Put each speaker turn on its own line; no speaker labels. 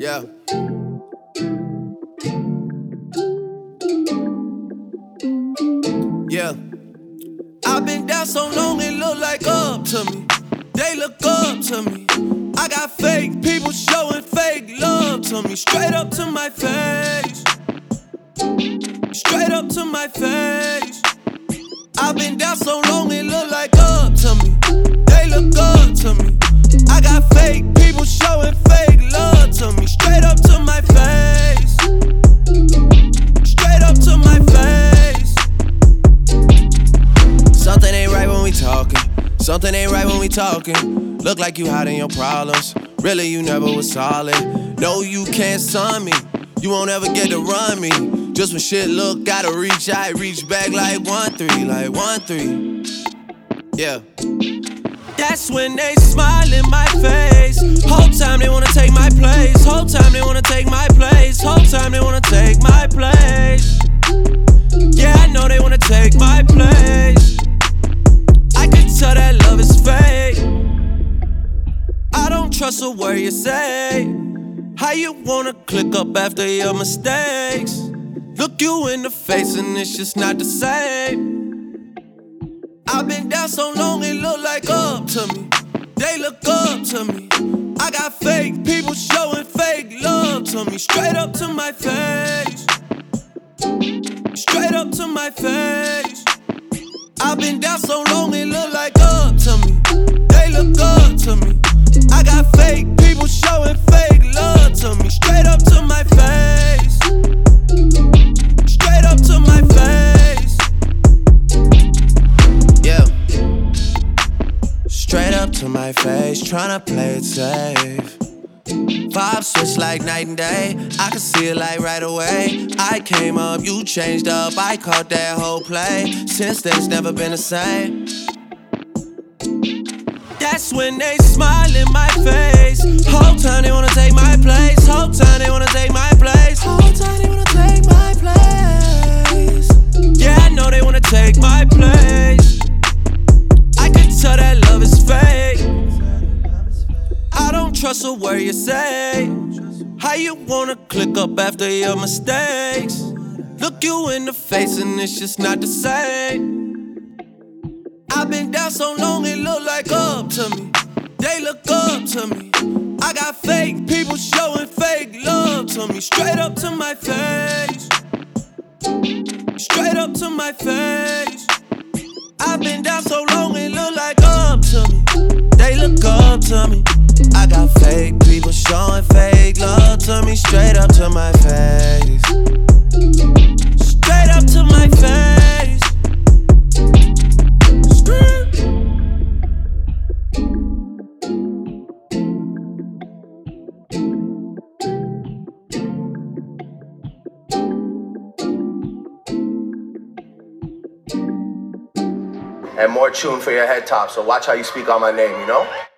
Yeah. Yeah. I've been down so long it look like up to me. They look up to me. I got fake people showing fake love to me. Straight up to my face. Straight up to my face. I've been down so long it look like up to me. They look up to me. I got fake people showing fake love to me. Straight up to my face. Straight up to my face. Something ain't right when we talking. Something ain't right when we talking. Look like you hiding your problems. Really, you never was solid. No, you can't son me. You won't ever get to run me. Just when shit look, gotta reach, I reach back like 1-3, like 1-3. Yeah. That's when they smile in my face. Whole time they wanna take my place. Whole time they wanna take my place. Whole time they wanna take my place. Yeah, I know they wanna take my place. I can tell that love is fake. I don't trust a word you say. How you wanna click up after your mistakes? Look you in the face and it's just not the same. I've been down so long it look like up to me. They look up to me. I got fake people showing fake love to me. Straight up to my face. Straight up to my face. I've been down so long it look like up to me. They look up to me. I got fake people showing fake love to me. Straight up to my face. Straight up to my face. Yeah. Straight up to my face, tryna play it safe. Vibe switch like night and day. I can see it like right away. I came up, you changed up. I caught that whole play. Since then, it's never been the same. That's when they smile in my face. Whole time they wanna take my place. Whole time they wanna take my place. Whole time they wanna take my place. Yeah, I know they wanna take my place. I can tell that love is fake. I don't trust a word you say. How you wanna click up after your mistakes? Look you in the face and it's just not the same. I've been down so long it look like up to me. They look up to me. I got fake people showing fake love to me. Straight up to my face. Straight up to my face. I've been down so long it look like up to me. They look up to me. I got fake people showing fake love to me. Straight up to my face. Straight up to my face.
And more tune for your head top, so watch how you speak on my name, you know?